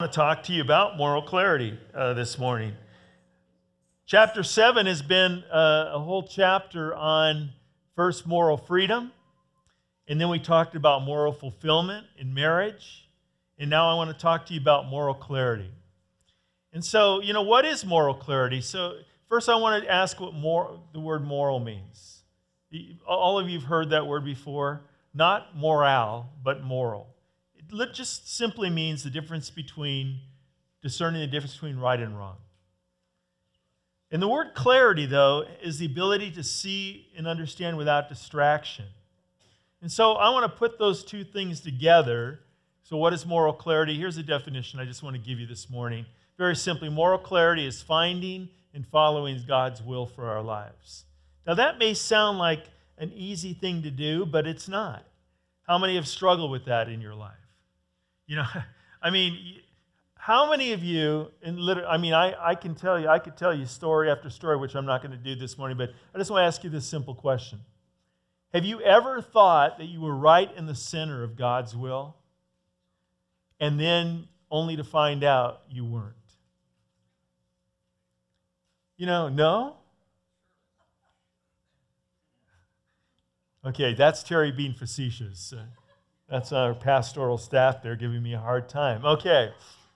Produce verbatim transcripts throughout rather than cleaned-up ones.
I want to talk to you about moral clarity uh, this morning. Chapter seven has been uh, a whole chapter on first moral freedom, and then we talked about moral fulfillment in marriage, and now I want to talk to you about moral clarity. And so, you know, what is moral clarity? So first I want to ask what more, the word moral means. All of you have heard that word before. Not morale, but moral. It just simply means the difference between, discerning the difference between right and wrong. And the word clarity, though, is the ability to see and understand without distraction. And so I want to put those two things together. So what is moral clarity? Here's a definition I just want to give you this morning. Very simply, moral clarity is finding and following God's will for our lives. Now that may sound like an easy thing to do, but it's not. How many have struggled with that in your life? You know, I mean, how many of you, and literally, I mean, I, I can tell you, I could tell you story after story, which I'm not going to do this morning, but I just want to ask you this simple question. Have you ever thought that you were right in the center of God's will, and then only to find out you weren't? You know, no? Okay, that's Terry being facetious. Uh, that's our pastoral staff there giving me a hard time. Okay.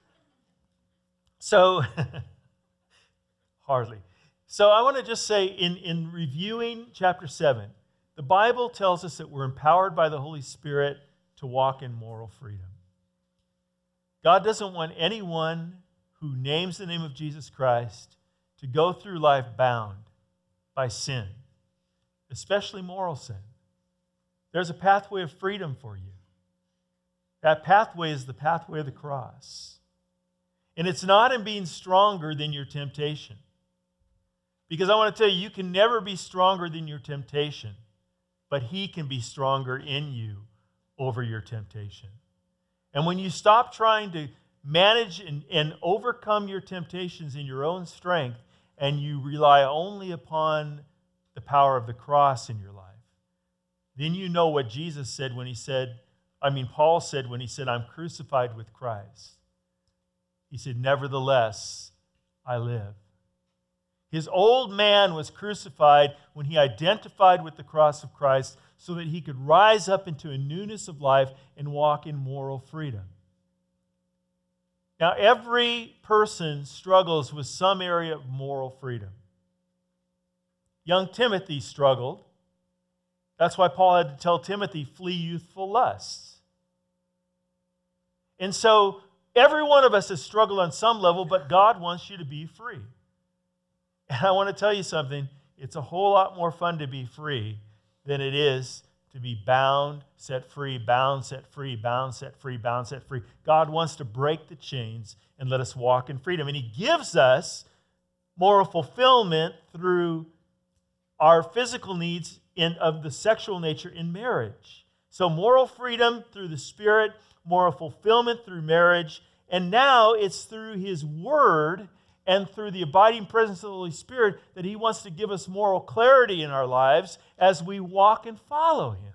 So, hardly. So I want to just say, in, in reviewing chapter seven, the Bible tells us that we're empowered by the Holy Spirit to walk in moral freedom. God doesn't want anyone who names the name of Jesus Christ to go through life bound by sin, especially moral sin. There's a pathway of freedom for you. That pathway is the pathway of the cross. And it's not in being stronger than your temptation. Because I want to tell you, you can never be stronger than your temptation, but He can be stronger in you over your temptation. And when you stop trying to manage and, and overcome your temptations in your own strength, and you rely only upon the power of the cross in your life, then you know what Jesus said when he said, I mean, Paul said when he said, I'm crucified with Christ. He said, nevertheless, I live. His old man was crucified when he identified with the cross of Christ so that he could rise up into a newness of life and walk in moral freedom. Now, every person struggles with some area of moral freedom. Young Timothy struggled. That's why Paul had to tell Timothy, flee youthful lusts. And so, every one of us has struggled on some level, but God wants you to be free. And I want to tell you something. It's a whole lot more fun to be free than it is to be bound, set free, bound, set free, bound, set free, bound, set free. God wants to break the chains and let us walk in freedom. And He gives us moral fulfillment through our physical needs in, of the sexual nature in marriage. So moral freedom through the Spirit, moral fulfillment through marriage, and now it's through His Word and through the abiding presence of the Holy Spirit that He wants to give us moral clarity in our lives as we walk and follow Him.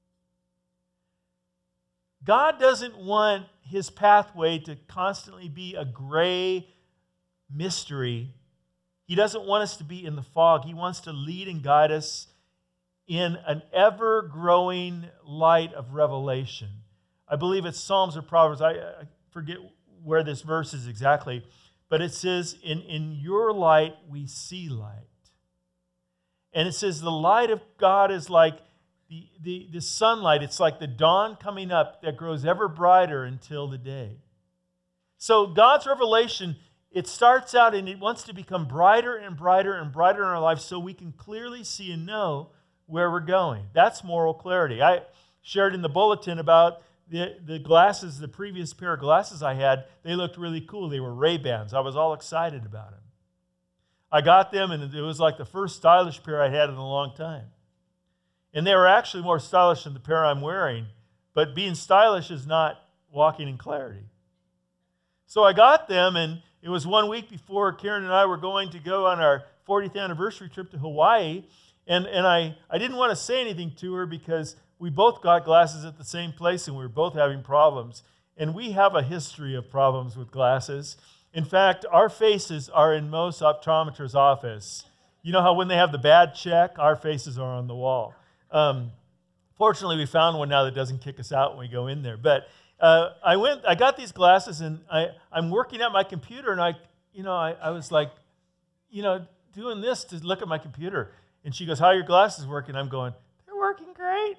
God doesn't want His pathway to constantly be a gray mystery. He doesn't want us to be in the fog. He wants to lead and guide us in an ever-growing light of revelation. I believe it's Psalms or Proverbs. I, I forget where this verse is exactly. But it says, in, in your light we see light. And it says the light of God is like the, the, the sunlight. It's like the dawn coming up that grows ever brighter until the day. So God's revelation, it starts out and it wants to become brighter and brighter and brighter in our life so we can clearly see and know where we're going. That's moral clarity. I shared in the bulletin about The, the glasses, the previous pair of glasses I had, they looked really cool. They were Ray-Bans. I was all excited about them. I got them, and it was like the first stylish pair I had in a long time. And they were actually more stylish than the pair I'm wearing, but being stylish is not walking in clarity. So I got them, and it was one week before Karen and I were going to go on our fortieth anniversary trip to Hawaii, and, and I, I didn't want to say anything to her because we both got glasses at the same place and we were both having problems. and we have a history of problems with glasses. In fact, our faces are in most optometrists' office. You know how when they have the bad check, our faces are on the wall. Um, fortunately, we found one now that doesn't kick us out when we go in there. But uh, I went, I got these glasses, and I, I'm working at my computer, and I, you know, I, I was like, you know, doing this to look at my computer. And she goes, "How are your glasses working?" I'm going, "They're working great."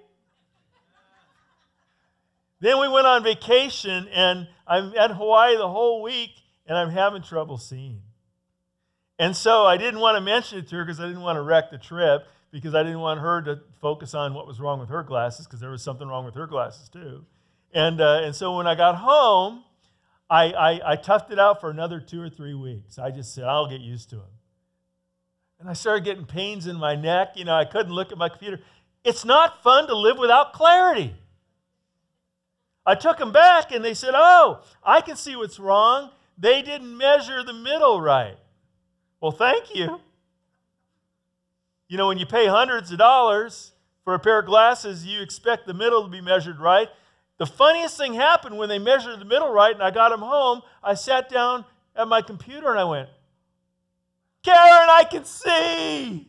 Then we went on vacation, and I'm at Hawaii the whole week, and I'm having trouble seeing. And so I didn't want to mention it to her because I didn't want to wreck the trip, because I didn't want her to focus on what was wrong with her glasses, because there was something wrong with her glasses too. And uh, and so when I got home, I, I, I toughed it out for another two or three weeks. I just said, I'll get used to them. And I started getting pains in my neck. You know, I couldn't look at my computer. It's not fun to live without clarity. I took them back, and they said, "Oh, I can see what's wrong. They didn't measure the middle right." Well, thank you. You know, when you pay hundreds of dollars for a pair of glasses, you expect the middle to be measured right. The funniest thing happened when they measured the middle right and I got them home. I sat down at my computer and I went, "Karen, I can see."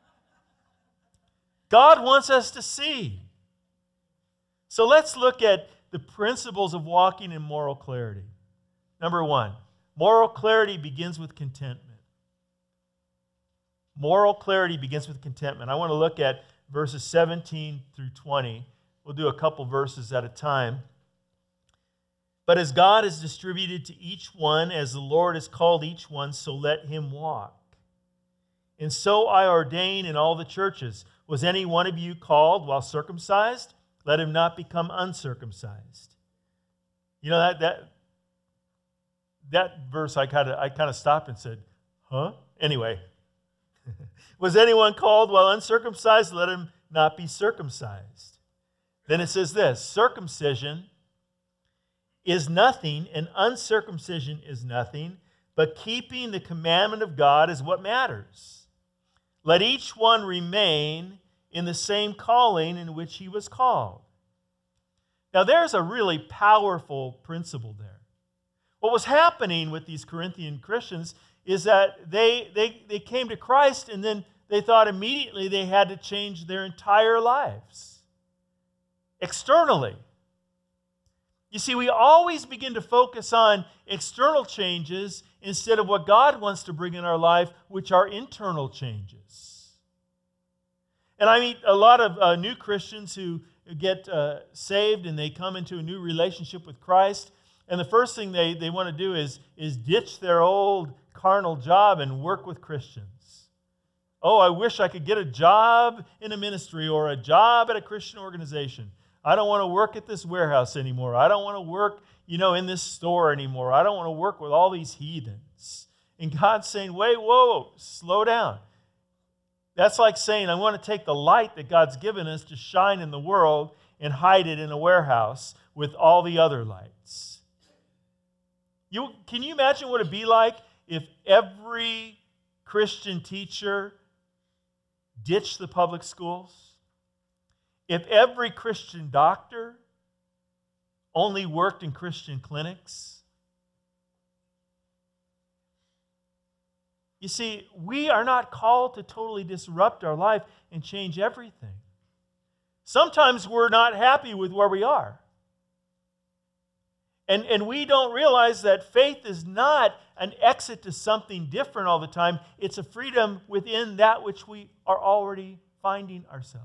God wants us to see. So let's look at the principles of walking in moral clarity. Number one, moral clarity begins with contentment. Moral clarity begins with contentment. I want to look at verses seventeen through twenty. We'll do a couple verses at a time. "But as God has distributed to each one, as the Lord has called each one, so let him walk. And so I ordain in all the churches. Was any one of you called while circumcised? Let him not become uncircumcised." You know, that that that verse I kind of I kind of stopped and said, huh? Anyway. "Was anyone called while uncircumcised? Let him not be circumcised." Then it says this, "Circumcision is nothing, and uncircumcision is nothing, but keeping the commandment of God is what matters. Let each one remain in the same calling in which he was called." Now there's a really powerful principle there. What was happening with these Corinthian Christians is that they, they, they came to Christ, and then they thought immediately they had to change their entire lives externally. You see, we always begin to focus on external changes instead of what God wants to bring in our life, which are internal changes. And I meet a lot of uh, new Christians who get uh, saved, and they come into a new relationship with Christ, and the first thing they, they want to do is, is ditch their old carnal job and work with Christians. Oh, I wish I could get a job in a ministry or a job at a Christian organization. I don't want to work at this warehouse anymore. I don't want to work, you know, in this store anymore. I don't want to work with all these heathens. And God's saying, wait, whoa, slow down. That's like saying, I want to take the light that God's given us to shine in the world and hide it in a warehouse with all the other lights. You, can you imagine what it'd be like if every Christian teacher ditched the public schools? If every Christian doctor only worked in Christian clinics? You see, we are not called to totally disrupt our life and change everything. Sometimes we're not happy with where we are. And, and we don't realize that faith is not an exit to something different all the time. It's a freedom within that which we are already finding ourselves.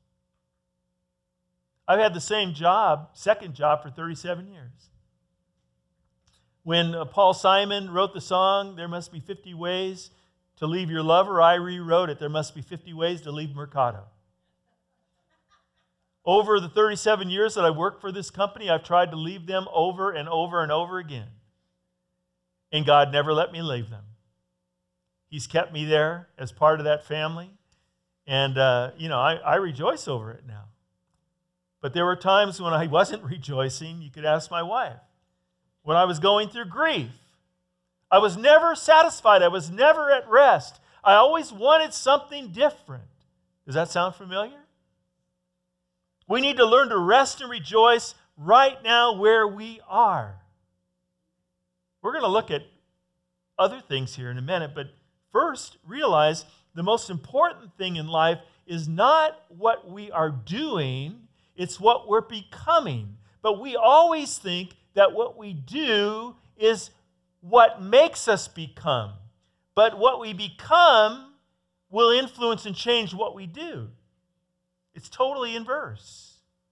I've had the same job, second job, for thirty-seven years. When uh, Paul Simon wrote the song, "There Must Be fifty Ways to Leave Your Lover," I rewrote it, "There Must Be fifty Ways to Leave Mercado." Over the thirty-seven years that I've worked for this company, I've tried to leave them over and over and over again. And God never let me leave them. He's kept me there as part of that family. And, uh, you know, I, I rejoice over it now. But there were times when I wasn't rejoicing. You could ask my wife. When I was going through grief, I was never satisfied. I was never at rest. I always wanted something different. Does that sound familiar? We need to learn to rest and rejoice right now where we are. We're going to look at other things here in a minute, but first, realize the most important thing in life is not what we are doing, it's what we're becoming. But we always think that what we do is what makes us become. But what we become will influence and change what we do. It's totally inverse.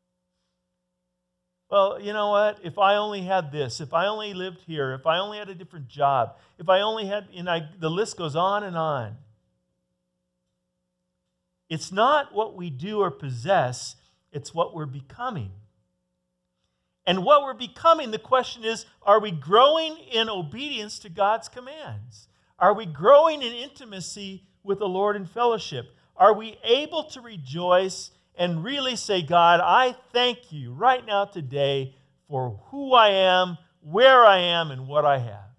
Well, you know what? If I only had this, if I only lived here, if I only had a different job, if I only had, and I, the list goes on and on. It's not what we do or possess, it's what we're becoming. And what we're becoming, the question is, are we growing in obedience to God's commands? Are we growing in intimacy with the Lord in fellowship? Are we able to rejoice and really say, God, I thank you right now today for who I am, where I am, and what I have?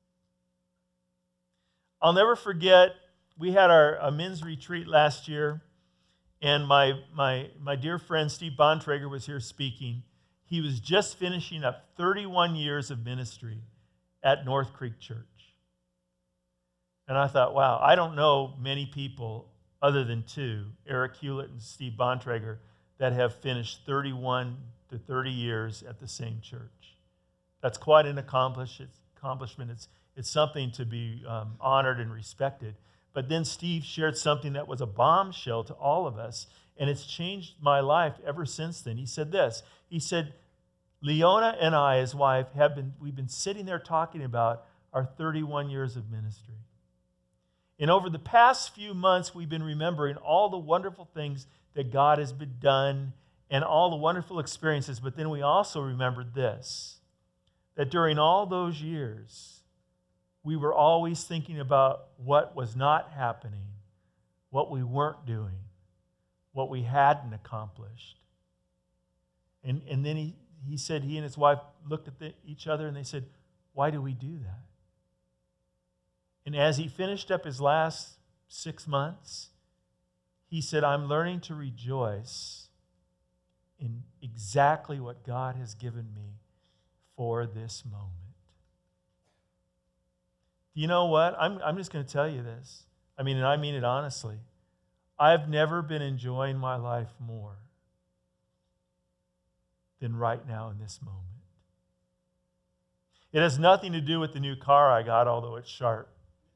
I'll never forget, we had our a men's retreat last year, and my, my, my dear friend Steve Bontrager was here speaking. He was just finishing up thirty-one years of ministry at North Creek Church. And I thought, wow, I don't know many people other than two, Eric Hewlett and Steve Bontrager, that have finished thirty-one to thirty years at the same church. That's quite an accomplishment. It's, it's something to be um, honored and respected. But then Steve shared something that was a bombshell to all of us, and it's changed my life ever since then. He said this. He said, Leona and I, his wife, have been, we've been sitting there talking about our thirty-one years of ministry. And over the past few months, we've been remembering all the wonderful things that God has been done and all the wonderful experiences. But then we also remembered this, that during all those years, we were always thinking about what was not happening, what we weren't doing, what we hadn't accomplished. And, and then he, he said he and his wife looked at the, each other and they said, why do we do that? And as he finished up his last six months, he said, I'm learning to rejoice in exactly what God has given me for this moment. You know what? I'm, I'm just going to tell you this. I mean, and I mean it honestly. I've never been enjoying my life more than right now in this moment. It has nothing to do with the new car I got, although it's sharp.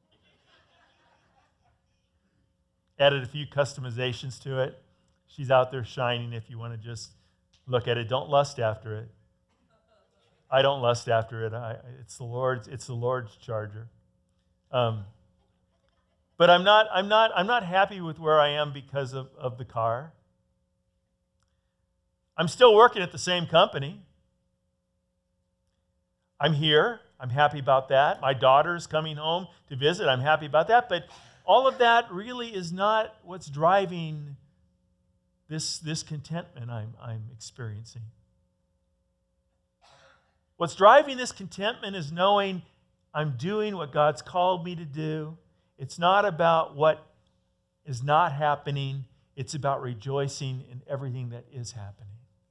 Added a few customizations to it. She's out there shining if you want to just look at it. Don't lust after it. I don't lust after it. I, it's the Lord's, it's the Lord's Charger. Um, but I'm not, I'm not, I'm not happy with where I am because of, of the car. I'm still working at the same company. I'm here. I'm happy about that. My daughter's coming home to visit. I'm happy about that. But all of that really is not what's driving this, this contentment I'm, I'm experiencing. What's driving this contentment is knowing I'm doing what God's called me to do. It's not about what is not happening. It's about rejoicing in everything that is happening.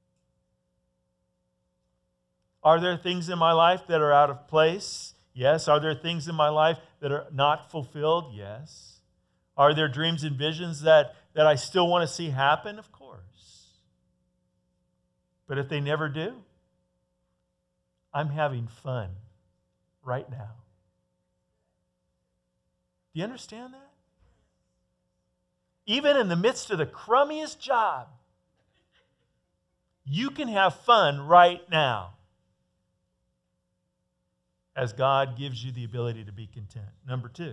Are there things in my life that are out of place? Yes. Are there things in my life that are not fulfilled? Yes. Are there dreams and visions that, that I still want to see happen? Of course. But if they never do, I'm having fun right now. Do you understand that? Even in the midst of the crummiest job, you can have fun right now as God gives you the ability to be content. Number two,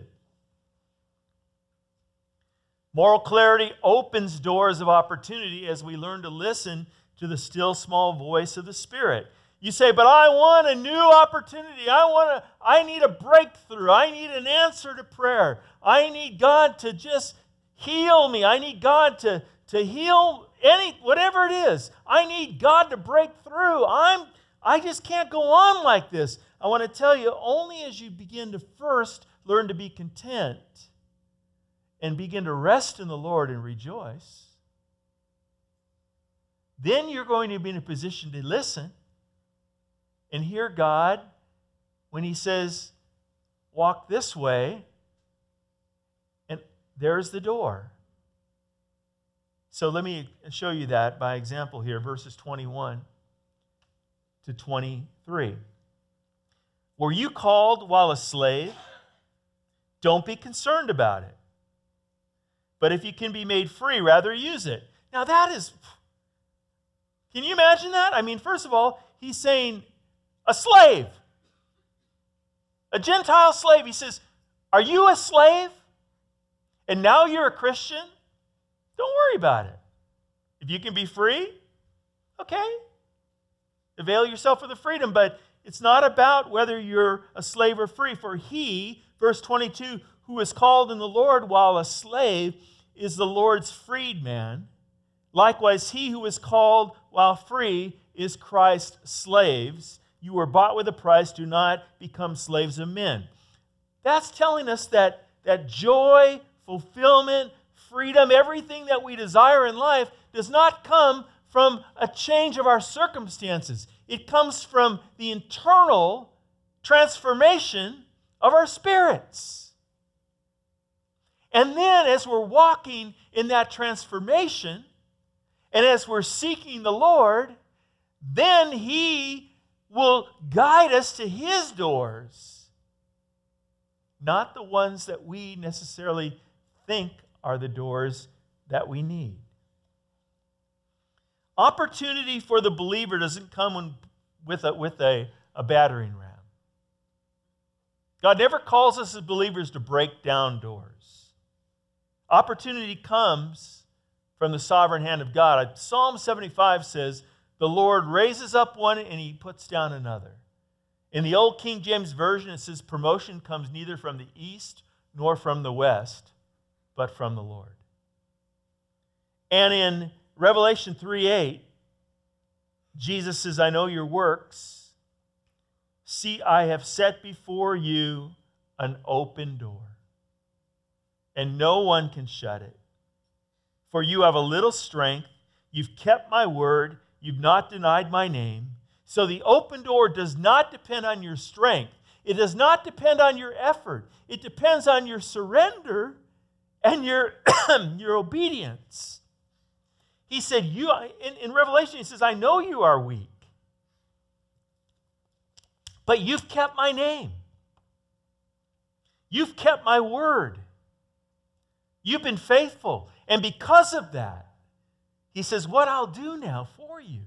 moral clarity opens doors of opportunity as we learn to listen to the still small voice of the Spirit. You say, but I want a new opportunity. I want to, I need a breakthrough. I need an answer to prayer. I need God to just heal me. I need God to, to heal any, whatever it is. I need God to break through. I'm, I just can't go on like this. I want to tell you, only as you begin to first learn to be content and begin to rest in the Lord and rejoice, then you're going to be in a position to listen and hear God when he says, walk this way, and there's the door. So let me show you that by example here, verses twenty-one to twenty-three. Were you called while a slave? Don't be concerned about it. But if you can be made free, rather use it. Now that is, can you imagine that? I mean, first of all, he's saying a slave, a Gentile slave. He says, are you a slave? And now you're a Christian? Don't worry about it. If you can be free, okay. Avail yourself of the freedom, but it's not about whether you're a slave or free. For he, verse twenty-two, who is called in the Lord while a slave is the Lord's freedman. Likewise, he who is called while free is Christ's slaves. You were bought with a price. Do not become slaves of men. That's telling us that, that joy, fulfillment, freedom, everything that we desire in life does not come from a change of our circumstances. It comes from the internal transformation of our spirits. And then as we're walking in that transformation, and as we're seeking the Lord, then he will guide us to his doors, not the ones that we necessarily think are the doors that we need. Opportunity for the believer doesn't come when, with, a, with a, a battering ram. God never calls us as believers to break down doors. Opportunity comes from the sovereign hand of God. Psalm seventy-five says, the Lord raises up one and he puts down another. In the old King James Version, it says, promotion comes neither from the east nor from the west, but from the Lord. And in Revelation three eight, Jesus says, I know your works. See, I have set before you an open door, and no one can shut it. For you have a little strength, you've kept my word, you've not denied my name. So the open door does not depend on your strength. It does not depend on your effort. It depends on your surrender and your, your obedience. He said, "You." In, in Revelation, he says, I know you are weak, but you've kept my name. You've kept my word. You've been faithful. And because of that, he says, what I'll do now for you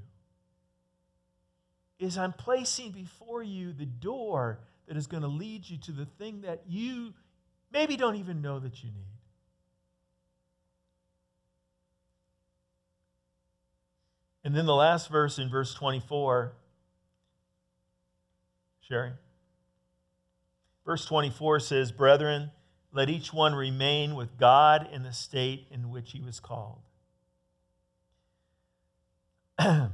is I'm placing before you the door that is going to lead you to the thing that you maybe don't even know that you need. And then the last verse in verse twenty-four, Sherry. Verse twenty-four says, brethren, let each one remain with God in the state in which he was called. How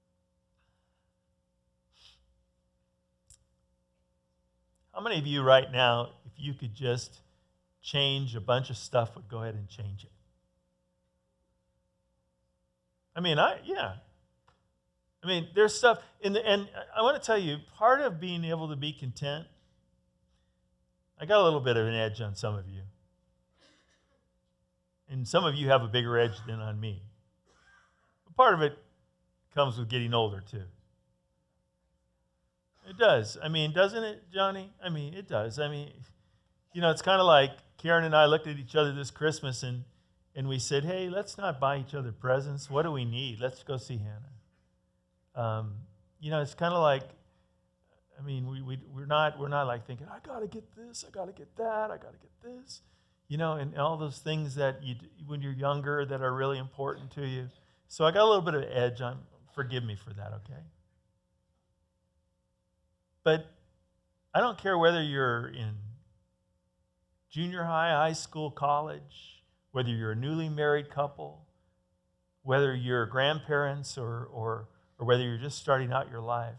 many of you right now, if you could just change a bunch of stuff, would go ahead and change it? I mean, I yeah. I mean, there's stuff, in the, and I want to tell you, part of being able to be content, I got a little bit of an edge on some of you. And some of you have a bigger edge than on me. But part of it comes with getting older, too. It does. I mean, doesn't it, Johnny? I mean, it does. I mean, you know, it's kind of like Karen and I looked at each other this Christmas and, and we said, hey, let's not buy each other presents. What do we need? Let's go see Hannah. Um, you know, it's kind of like, I mean, we, we, we're not we're not like thinking, I got to get this, I got to get that, I got to get this. You know, and all those things that you do when you're younger that are really important to you. So I got a little bit of an edge on, forgive me for that, okay? But I don't care whether you're in junior high, high school, college, whether you're a newly married couple, whether you're grandparents or, or, or whether you're just starting out your life.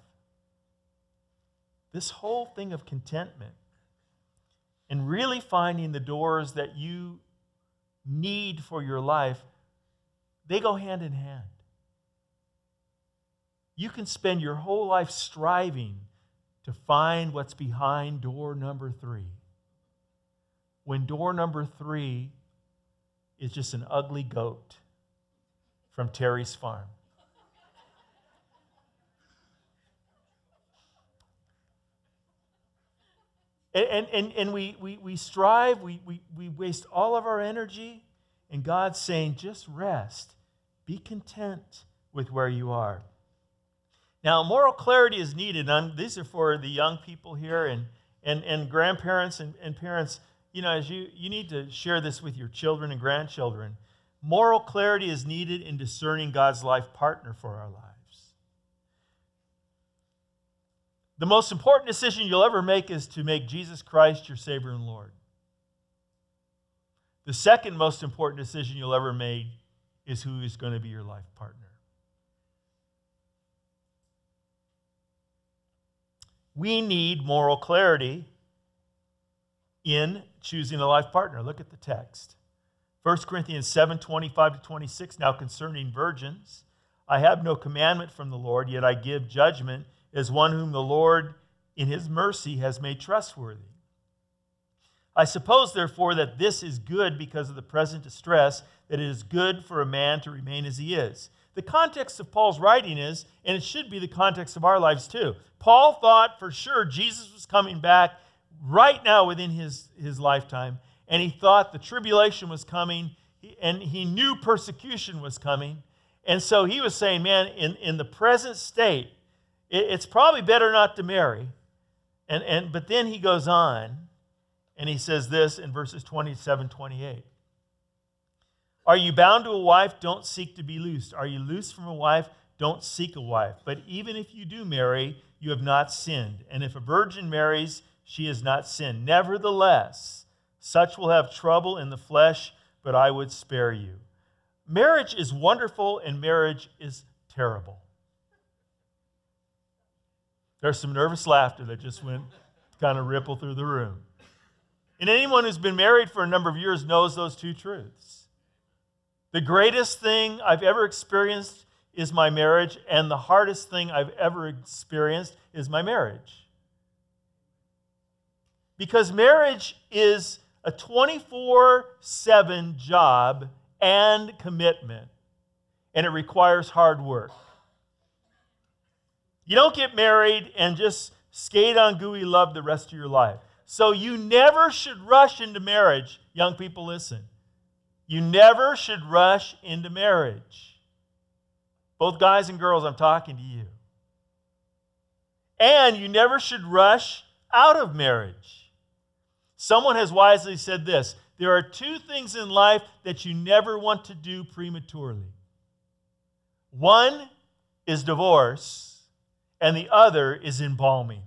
This whole thing of contentment and really finding the doors that you need for your life, they go hand in hand. You can spend your whole life striving to find what's behind door number three, when door number three is just an ugly goat from Terry's farm. And, and, and we, we, we strive, we, we, we waste all of our energy, and God's saying, just rest. Be content with where you are. Now, moral clarity is needed. And these are for the young people here and, and, and grandparents and, and parents. You know, as you, you need to share this with your children and grandchildren. Moral clarity is needed in discerning God's life partner for our lives. The most important decision you'll ever make is to make Jesus Christ your Savior and Lord. The second most important decision you'll ever make is who is going to be your life partner. We need moral clarity in choosing a life partner. Look at the text. First Corinthians seven, twenty-five to twenty-six, now concerning virgins, I have no commandment from the Lord, yet I give judgment as one whom the Lord in his mercy has made trustworthy. I suppose, therefore, that this is good because of the present distress, that it is good for a man to remain as he is. The context of Paul's writing is, and it should be the context of our lives too, Paul thought for sure Jesus was coming back right now within his, his lifetime, and he thought the tribulation was coming, and he knew persecution was coming, and so he was saying, man, in, in the present state, it, it's probably better not to marry. And, and but then he goes on, and he says this in verses twenty-seven, twenty-eight. Are you bound to a wife? Don't seek to be loosed. Are you loosed from a wife? Don't seek a wife. But even if you do marry, you have not sinned. And if a virgin marries, she has not sinned. Nevertheless, such will have trouble in the flesh, but I would spare you. Marriage is wonderful and marriage is terrible. There's some nervous laughter that just went kind of ripple through the room. And anyone who's been married for a number of years knows those two truths. The greatest thing I've ever experienced is my marriage, and the hardest thing I've ever experienced is my marriage. Because marriage is a twenty-four seven job and commitment, and it requires hard work. You don't get married and just skate on gooey love the rest of your life. So you never should rush into marriage. Young people, listen. You never should rush into marriage. Both guys and girls, I'm talking to you. And you never should rush out of marriage. Someone has wisely said this: there are two things in life that you never want to do prematurely. One is divorce, and the other is embalming.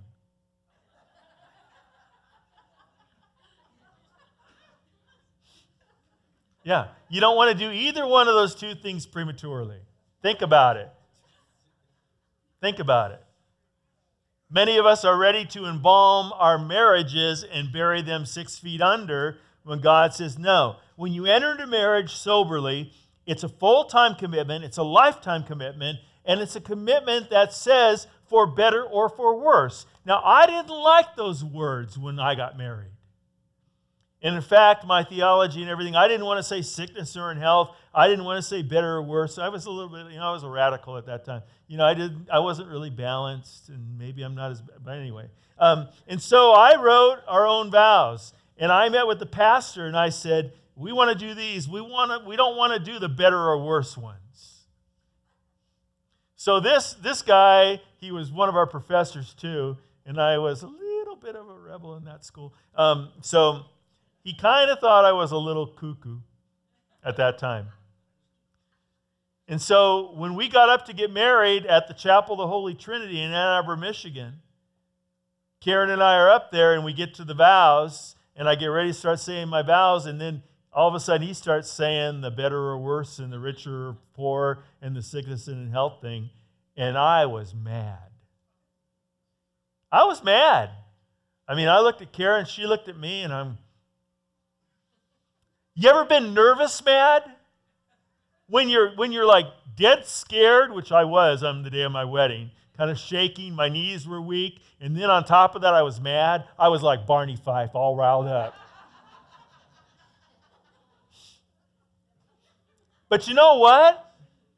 Yeah, you don't want to do either one of those two things prematurely. Think about it. Think about it. Many of us are ready to embalm our marriages and bury them six feet under when God says no. When you enter into marriage soberly, it's a full-time commitment, it's a lifetime commitment, and it's a commitment that says for better or for worse. Now, I didn't like those words when I got married. And in fact, my theology and everything, I didn't want to say sickness or in health. I didn't want to say better or worse. I was a little bit, you know, I was a radical at that time. You know, I didn't, I wasn't really balanced, and maybe I'm not as, but anyway. Um, and so I wrote our own vows, and I met with the pastor, and I said, we want to do these. We want to, we don't want to do the better or worse ones. So this, this guy, he was one of our professors too, and I was a little bit of a rebel in that school. Um, so he kind of thought I was a little cuckoo at that time. And so when we got up to get married at the Chapel of the Holy Trinity in Ann Arbor, Michigan, Karen and I are up there, and we get to the vows, and I get ready to start saying my vows, and then all of a sudden he starts saying the better or worse and the richer or poor and the sickness and health thing, and I was mad. I was mad. I mean, I looked at Karen, she looked at me, and I'm, you ever been nervous mad? when you're when you're like dead scared, which I was on the day of my wedding, kind of shaking, my knees were weak, and then on top of that I was mad. I was like Barney Fife, all riled up. But you know what?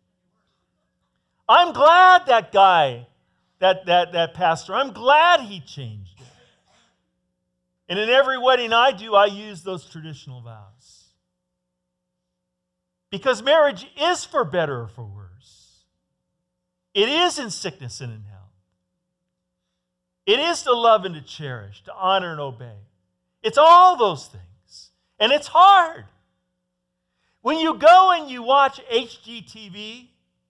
I'm glad that guy, that, that, that pastor, I'm glad he changed it. And in every wedding I do, I use those traditional vows. Because marriage is for better or for worse. It is in sickness and in health. It is to love and to cherish, to honor and obey. It's all those things. And it's hard. When you go and you watch H G T V,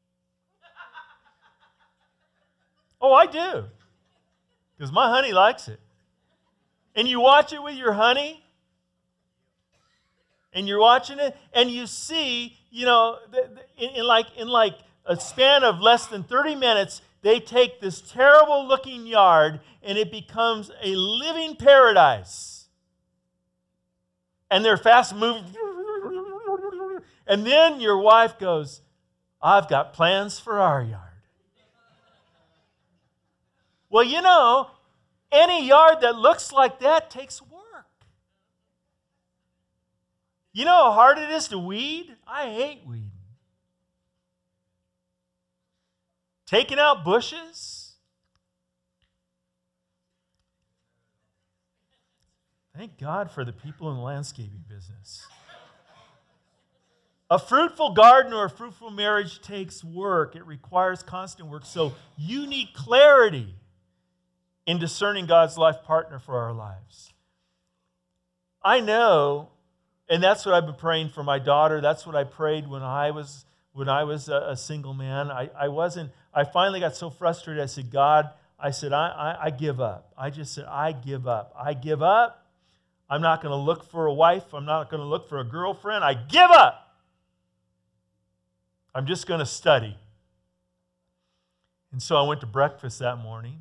oh, I do, because my honey likes it. And you watch it with your honey, and you're watching it, and you see, you know, in, in like in like a span of less than thirty minutes, they take this terrible-looking yard, and it becomes a living paradise. And they're fast-moving. And then your wife goes, I've got plans for our yard. Well, you know, any yard that looks like that takes work. You know how hard it is to weed? I hate weeding. Taking out bushes. Thank God for the people in the landscaping business. A fruitful garden or a fruitful marriage takes work. It requires constant work. So you need clarity in discerning God's life partner for our lives. I know, and that's what I've been praying for my daughter. That's what I prayed when I was when I was a, a single man. I, I wasn't, I finally got so frustrated. I said, God, I said, I, I, I give up. I just said, I give up. I give up. I'm not going to look for a wife. I'm not going to look for a girlfriend. I give up. I'm just going to study. And so I went to breakfast that morning,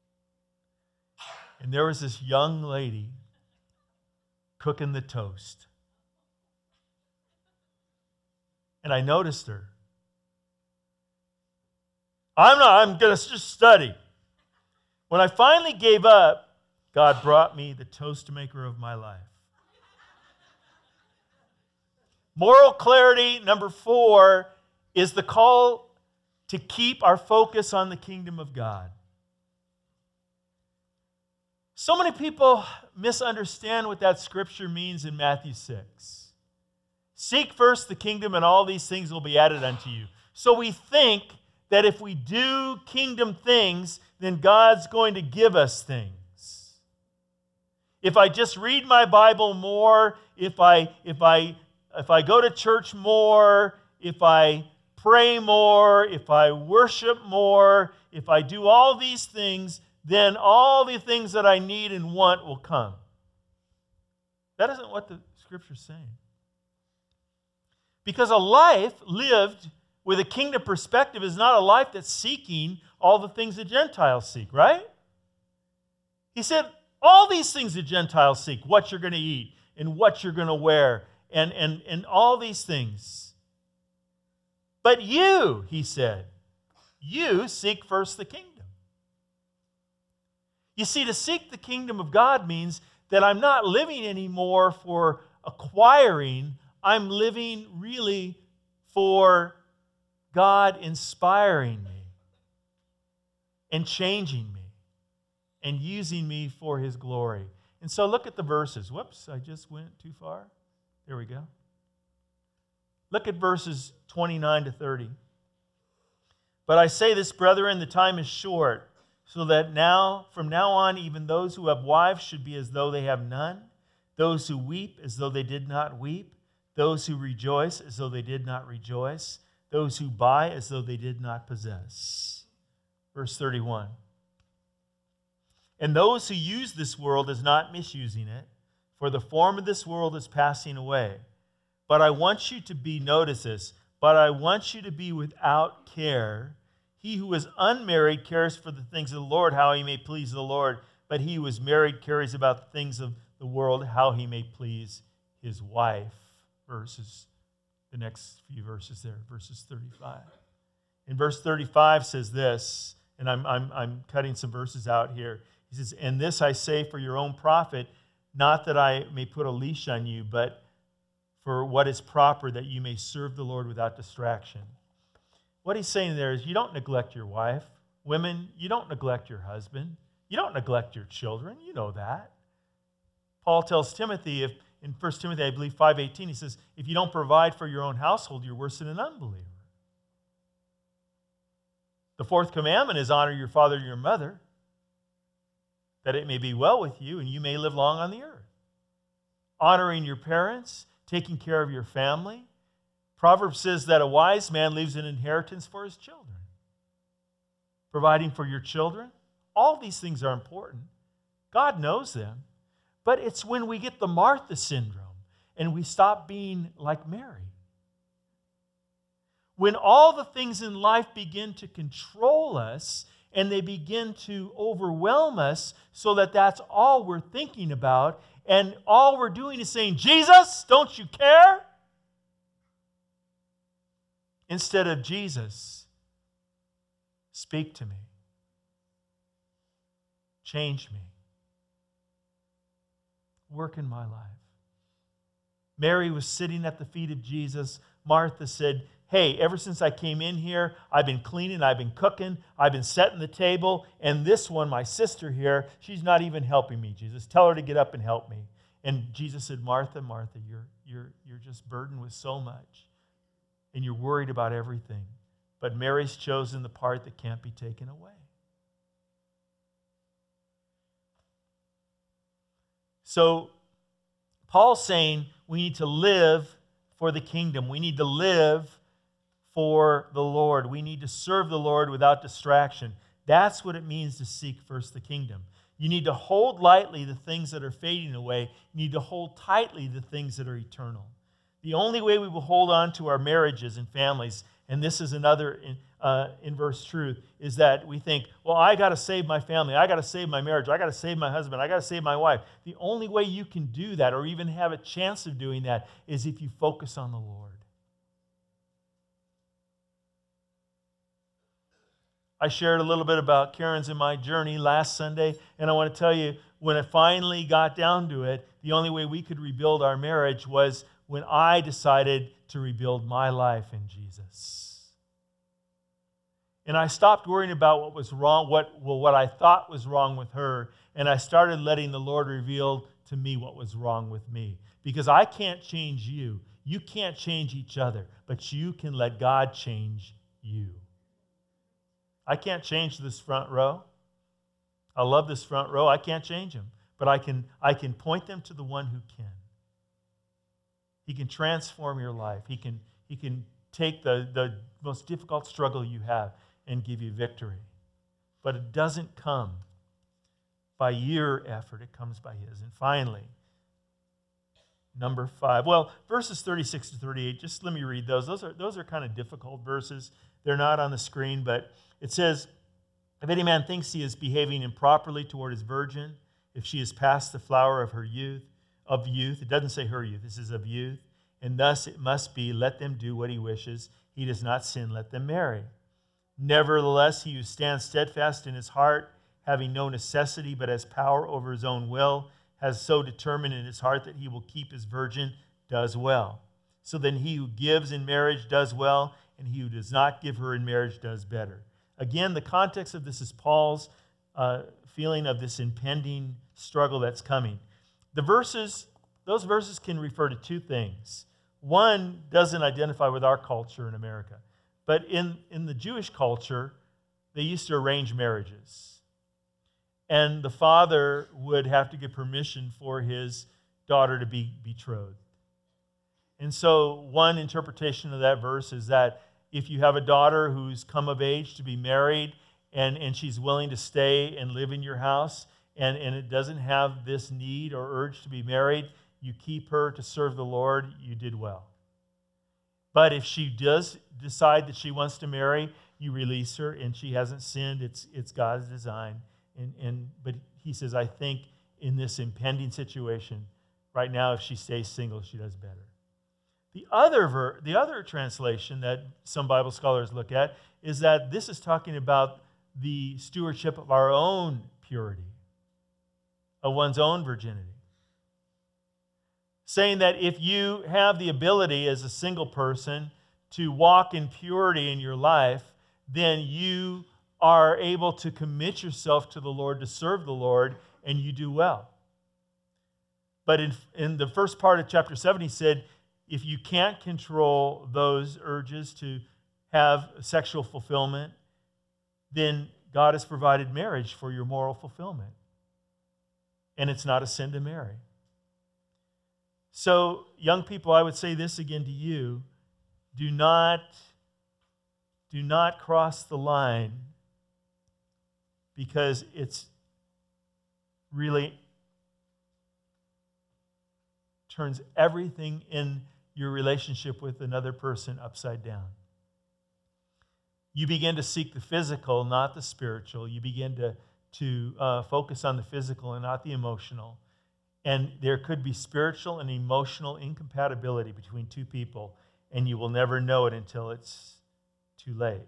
and there was this young lady cooking the toast. And I noticed her. I'm not, I'm going to just study. When I finally gave up, God brought me the toast maker of my life. Moral clarity, number four, is the call to keep our focus on the kingdom of God. So many people misunderstand what that scripture means in Matthew six. Seek first the kingdom, and all these things will be added unto you. So we think that if we do kingdom things, then God's going to give us things. If I just read my Bible more, if I if I if I go to church more, if I pray more, if I worship more, if I do all these things, then all the things that I need and want will come. That isn't what the scripture's saying. Because a life lived with a kingdom perspective is not a life that's seeking all the things the Gentiles seek, right? He said, all these things the Gentiles seek, what you're going to eat and what you're going to wear and, and, and all these things. But you, he said, you seek first the kingdom. You see, to seek the kingdom of God means that I'm not living anymore for acquiring. I'm living really for God inspiring me and changing me and using me for his glory. And so look at the verses. Whoops, I just went too far. There we go. Look at verses twenty-nine to thirty. But I say this, brethren, the time is short, so that now, from now on, even those who have wives should be as though they have none, those who weep as though they did not weep, those who rejoice as though they did not rejoice, those who buy as though they did not possess. Verse thirty-one. And those who use this world as not misusing it, for the form of this world is passing away. But I want you to be, notice this, but I want you to be without care. He who is unmarried cares for the things of the Lord, how he may please the Lord. But he who is married cares about the things of the world, how he may please his wife. Verses the next few verses there, verses thirty-five. In verse thirty-five says this, and I'm, I'm, I'm cutting some verses out here. He says, "And this I say for your own profit, not that I may put a leash on you, but for what is proper, that you may serve the Lord without distraction." What he's saying there is you don't neglect your wife. Women, you don't neglect your husband. You don't neglect your children. You know that. Paul tells Timothy, if in First Timothy, I believe five eighteen, he says, if you don't provide for your own household, you're worse than an unbeliever. The fourth commandment is honor your father and your mother, that it may be well with you and you may live long on the earth. Honoring your parents, taking care of your family. Proverbs says that a wise man leaves an inheritance for his children. Providing for your children. All these things are important. God knows them. But it's when we get the Martha syndrome and we stop being like Mary. When all the things in life begin to control us and they begin to overwhelm us so that that's all we're thinking about, and all we're doing is saying, "Jesus, don't you care?" Instead of, "Jesus, speak to me. Change me. Work in my life." Mary was sitting at the feet of Jesus. Martha said, "Hey, ever since I came in here, I've been cleaning, I've been cooking, I've been setting the table, and this one, my sister here, she's not even helping me, Jesus. Tell her to get up and help me." And Jesus said, "Martha, Martha, you're, you're, you're just burdened with so much, and you're worried about everything. But Mary's chosen the part that can't be taken away." So Paul's saying we need to live for the kingdom. We need to live for the Lord. We need to serve the Lord without distraction. That's what it means to seek first the kingdom. You need to hold lightly the things that are fading away. You need to hold tightly the things that are eternal. The only way we will hold on to our marriages and families, and this is another uh, inverse truth, is that we think, well, I got to save my family. I got to save my marriage. I got to save my husband. I got to save my wife. The only way you can do that or even have a chance of doing that is if you focus on the Lord. I shared a little bit about Karen's and my journey last Sunday, and I want to tell you, when it finally got down to it, the only way we could rebuild our marriage was when I decided to rebuild my life in Jesus. And I stopped worrying about what was wrong, what, well, what I thought was wrong with her, and I started letting the Lord reveal to me what was wrong with me. Because I can't change you. You can't change each other, but you can let God change you. I can't change this front row. I love this front row. I can't change him, but I can, I can point them to the one who can. He can transform your life. He can, he can take the, the most difficult struggle you have and give you victory. But it doesn't come by your effort. It comes by his. And finally, number five. Well, verses thirty-six to thirty-eight, just let me read those. Those are, those are kind of difficult verses. They're not on the screen, but it says, "If any man thinks he is behaving improperly toward his virgin, if she is past the flower of her youth, of youth," it doesn't say her youth, this is of youth, "and thus it must be, let them do what he wishes. He does not sin, let them marry. Nevertheless, he who stands steadfast in his heart, having no necessity but has power over his own will, has so determined in his heart that he will keep his virgin, does well. So then he who gives in marriage does well, and he who does not give her in marriage does better." Again, the context of this is Paul's uh, feeling of this impending struggle that's coming. The verses, those verses can refer to two things. One doesn't identify with our culture in America, but in, in the Jewish culture, they used to arrange marriages. And the father would have to get permission for his daughter to be betrothed. And so one interpretation of that verse is that if you have a daughter who's come of age to be married and, and she's willing to stay and live in your house and, and it doesn't have this need or urge to be married, you keep her to serve the Lord, you did well. But if she does decide that she wants to marry, you release her and she hasn't sinned. It's, it's God's design. And, and but he says, I think in this impending situation, right now, if she stays single, she does better. The other, ver- the other translation that some Bible scholars look at is that this is talking about the stewardship of our own purity, of one's own virginity. Saying that if you have the ability as a single person to walk in purity in your life, then you are able to commit yourself to the Lord, to serve the Lord, and you do well. But in, in the first part of chapter seven, he said, if you can't control those urges to have sexual fulfillment, then God has provided marriage for your moral fulfillment. And it's not a sin to marry. So, young people, I would say this again to you. Do not, do not cross the line, because it's really turns everything in your relationship with another person upside down. You begin to seek the physical, not the spiritual. You begin to, to uh, focus on the physical and not the emotional. And there could be spiritual and emotional incompatibility between two people, and you will never know it until it's too late.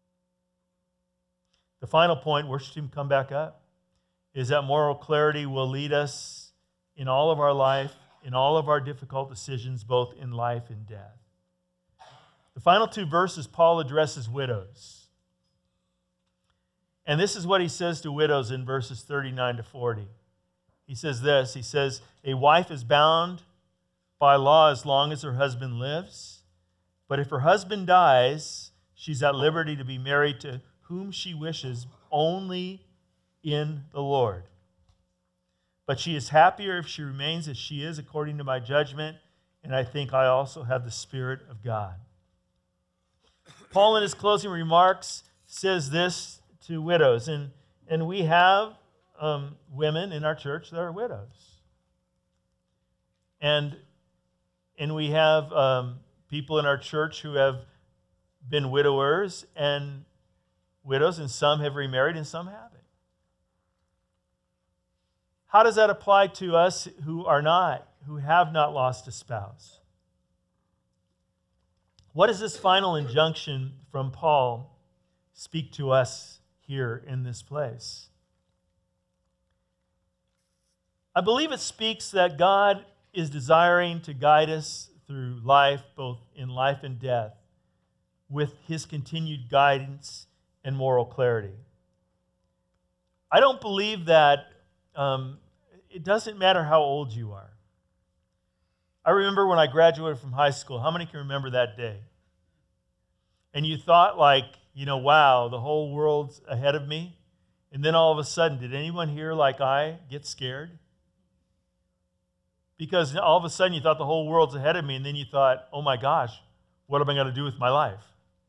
The final point, worship team, come back up, is that moral clarity will lead us in all of our life, in all of our difficult decisions, both in life and death. The final two verses, Paul addresses widows. And this is what he says to widows in verses thirty-nine to forty. He says this, he says, a wife is bound by law as long as her husband lives, but if her husband dies, she's at liberty to be married to whom she wishes, only in the Lord. But she is happier if she remains as she is according to my judgment, and I think I also have the Spirit of God. Paul, in his closing remarks, says this to widows, and, and we have um, women in our church that are widows. And, and we have um, people in our church who have been widowers and widows, and some have remarried and some haven't. How does that apply to us who are not, who have not lost a spouse? What does this final injunction from Paul speak to us here in this place? I believe it speaks that God is desiring to guide us through life, both in life and death, with his continued guidance and moral clarity. I don't believe that um, it doesn't matter how old you are. I remember when I graduated from high school. How many can remember that day? And you thought like, you know, wow, the whole world's ahead of me. And then all of a sudden, did anyone here like I get scared? Because all of a sudden you thought the whole world's ahead of me, and then you thought, oh my gosh, what am I going to do with my life?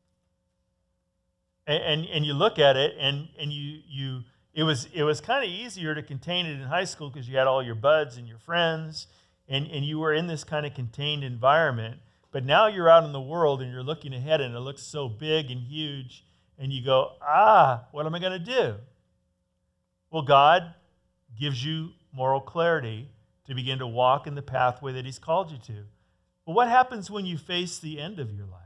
And, and, and you look at it, and, and you, you it was, it was kind of easier to contain it in high school because you had all your buds and your friends, and, and you were in this kind of contained environment. But now you're out in the world, and you're looking ahead, and it looks so big and huge, and you go, ah, what am I going to do? Well, God gives you moral clarity to begin to walk in the pathway that he's called you to. But what happens when you face the end of your life?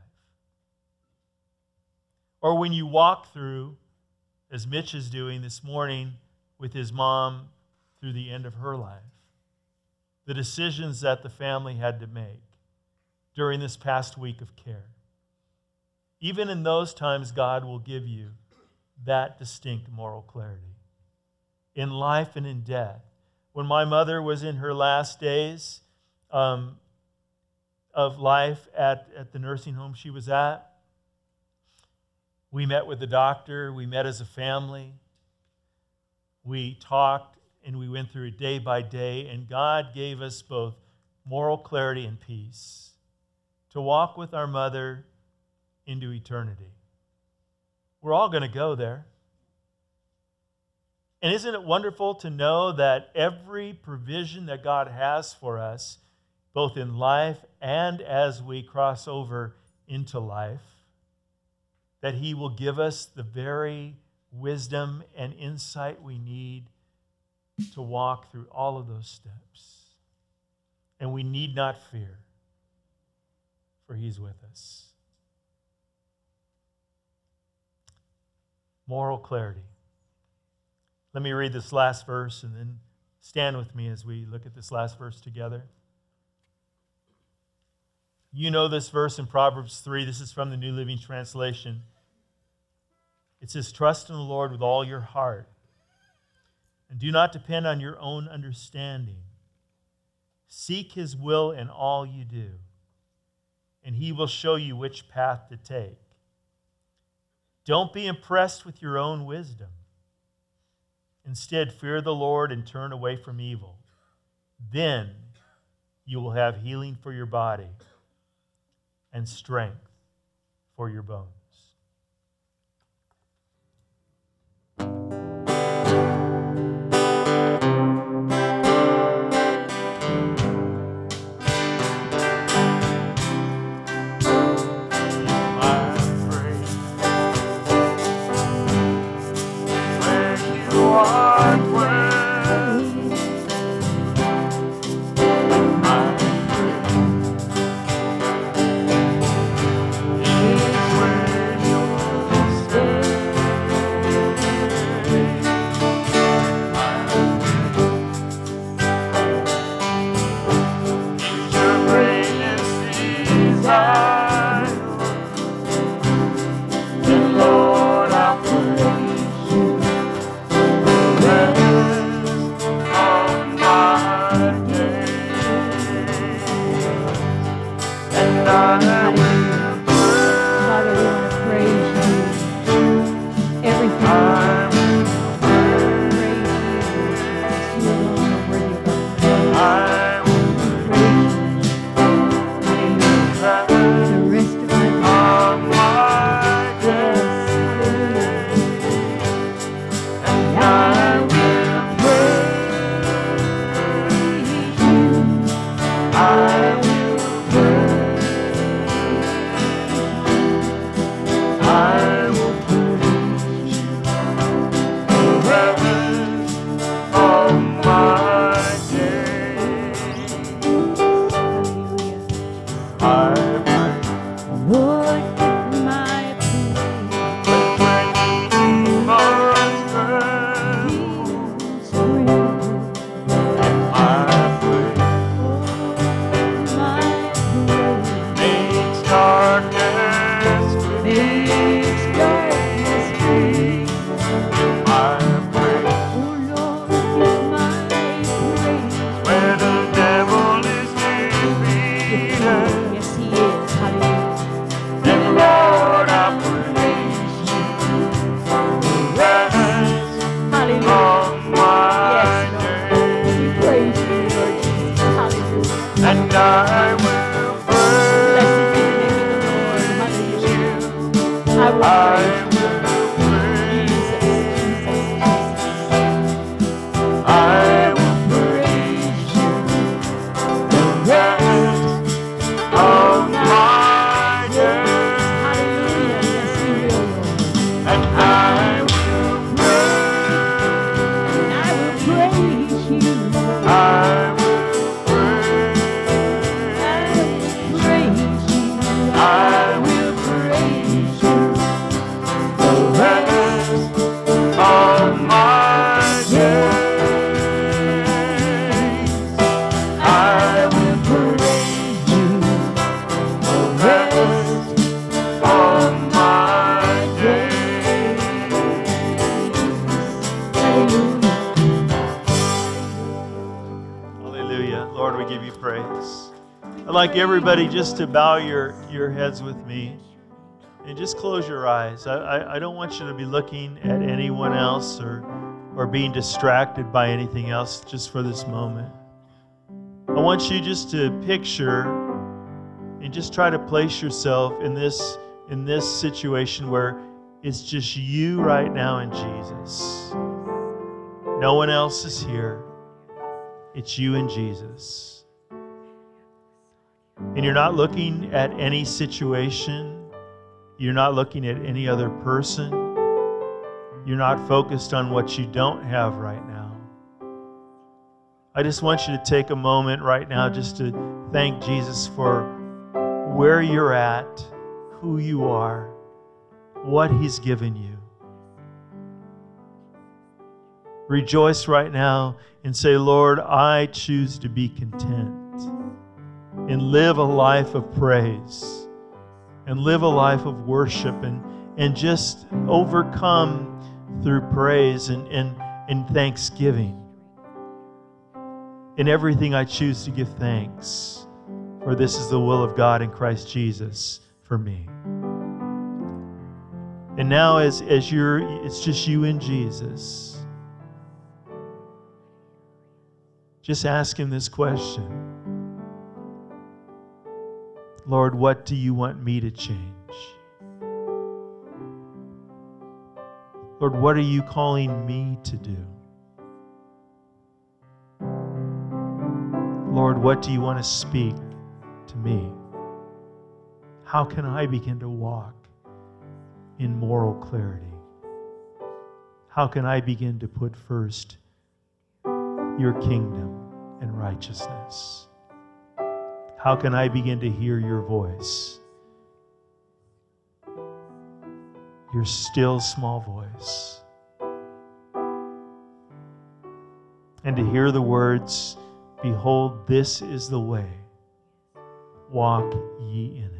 Or when you walk through, as Mitch is doing this morning with his mom, through the end of her life? The decisions that the family had to make during this past week of care. Even in those times, God will give you that distinct moral clarity. In life and in death. When my mother was in her last days um, of life at, at the nursing home she was at, we met with the doctor, we met as a family, we talked, and we went through it day by day, and God gave us both moral clarity and peace to walk with our mother into eternity. We're all going to go there. And isn't it wonderful to know that every provision that God has for us, both in life and as we cross over into life, that he will give us the very wisdom and insight we need to walk through all of those steps. And we need not fear. for He's with us. Moral clarity. Let me read this last verse and then stand with me as we look at this last verse together. You know this verse in Proverbs three. This is from the New Living Translation. It says, trust in the Lord with all your heart, and do not depend on your own understanding. Seek His will in all you do, and He will show you which path to take. Don't be impressed with your own wisdom. Instead, fear the Lord and turn away from evil. Then you will have healing for your body and strength for your bones. Like everybody just to bow your, your heads with me and just close your eyes. I, I, I don't want you to be looking at anyone else or, or being distracted by anything else just for this moment. I want you just to picture and just try to place yourself in this, in this situation where it's just you right now and Jesus. No one else is here. It's you and Jesus. And you're not looking at any situation. You're not looking at any other person. You're not focused on what you don't have right now. I just want you to take a moment right now just to thank Jesus for where you're at, who you are, what He's given you. Rejoice right now and say, Lord, I choose to be content and live a life of praise and live a life of worship and, and just overcome through praise and, and, and thanksgiving. In everything I choose to give thanks, for this is the will of God in Christ Jesus for me. And now as, as you're, it's just you and Jesus, just ask Him this question. Lord, what do you want me to change? Lord, what are you calling me to do? Lord, what do you want to speak to me? How can I begin to walk in moral clarity? How can I begin to put first your kingdom and righteousness? How can I begin to hear your voice? Your still small voice. And to hear the words, behold, this is the way. Walk ye in it.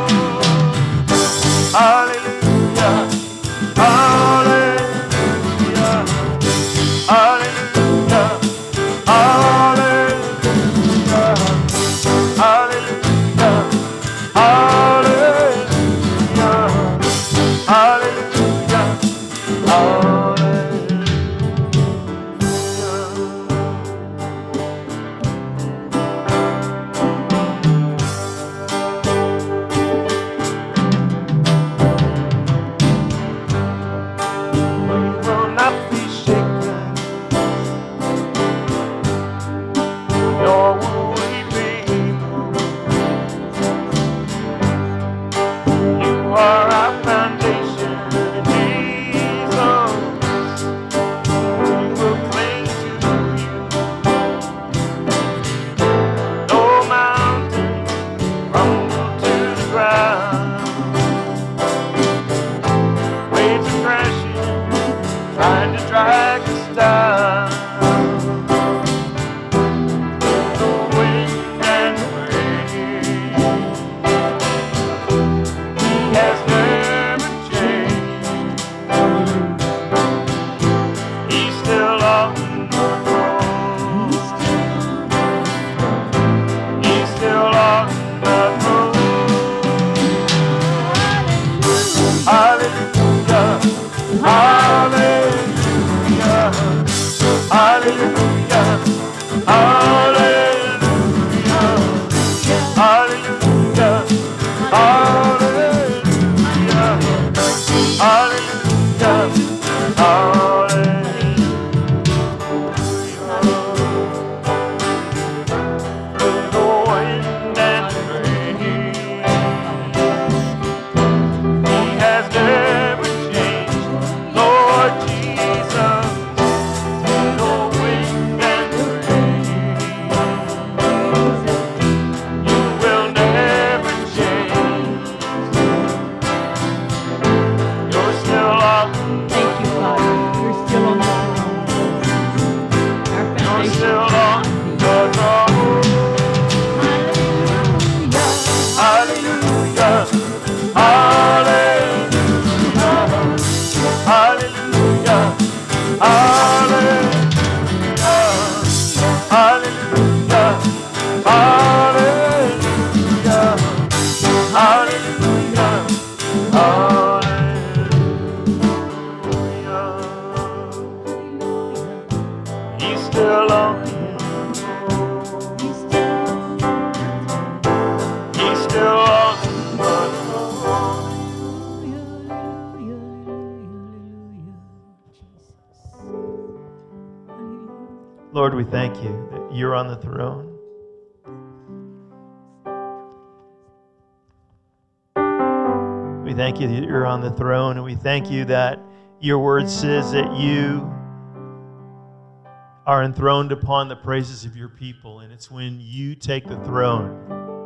Hallelujah, hallelujah. Lord, we thank you that you're on the throne. We thank you that you're on the throne, and we thank you that your word says that you are enthroned upon the praises of your people, and it's when you take the throne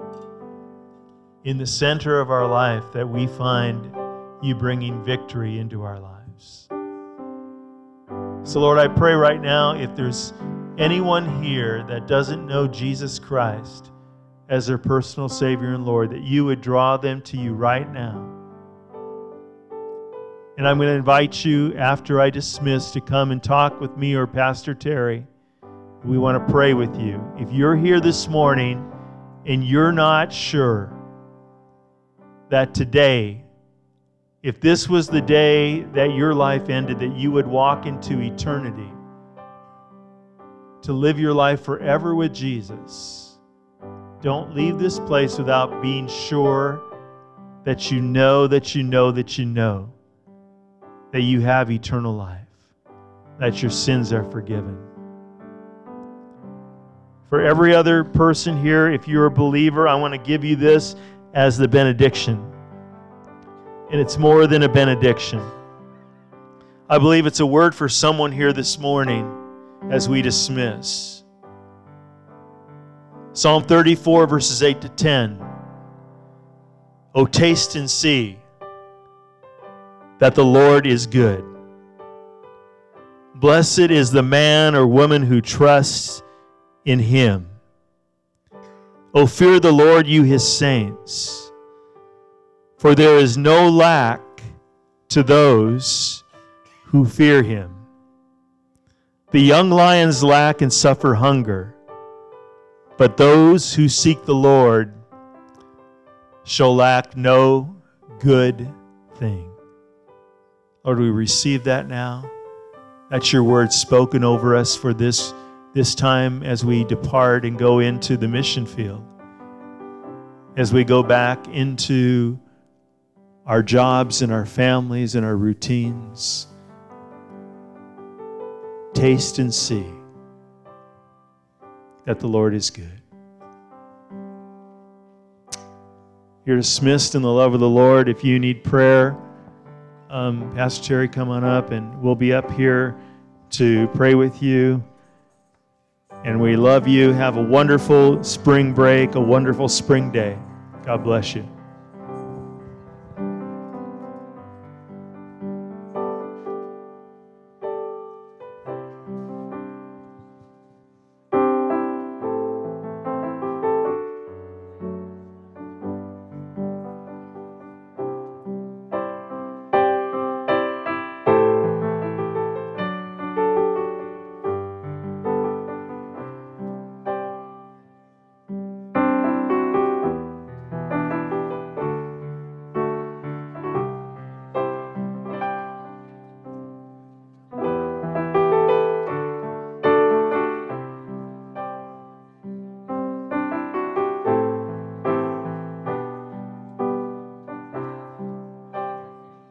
in the center of our life that we find you bringing victory into our lives. So, Lord, I pray right now, if there's anyone here that doesn't know Jesus Christ as their personal Savior and Lord, that you would draw them to you right now. And I'm going to invite you, after I dismiss, to come and talk with me or Pastor Terry. We want to pray with you. If you're here this morning and you're not sure that today, if this was the day that your life ended, that you would walk into eternity to live your life forever with Jesus, don't leave this place without being sure that you know that you know that you know that you have eternal life, that your sins are forgiven. For every other person here, if you're a believer, I want to give you this as the benediction. And it's more than a benediction. I believe it's a word for someone here this morning as we dismiss. Psalm thirty-four, verses eight to ten. Oh, taste and see that the Lord is good. Blessed is the man or woman who trusts in him. O fear the Lord, you his saints, for there is no lack to those who fear him. The young lions lack and suffer hunger, but those who seek the Lord shall lack no good thing. Lord, we receive that now. That's your word spoken over us for this, this time as we depart and go into the mission field. As we go back into our jobs and our families and our routines. Taste and see that the Lord is good. You're dismissed in the love of the Lord. If you need prayer, Um, Pastor Terry, come on up, and we'll be up here to pray with you. And we love you. Have a wonderful spring break, a wonderful spring day. God bless you.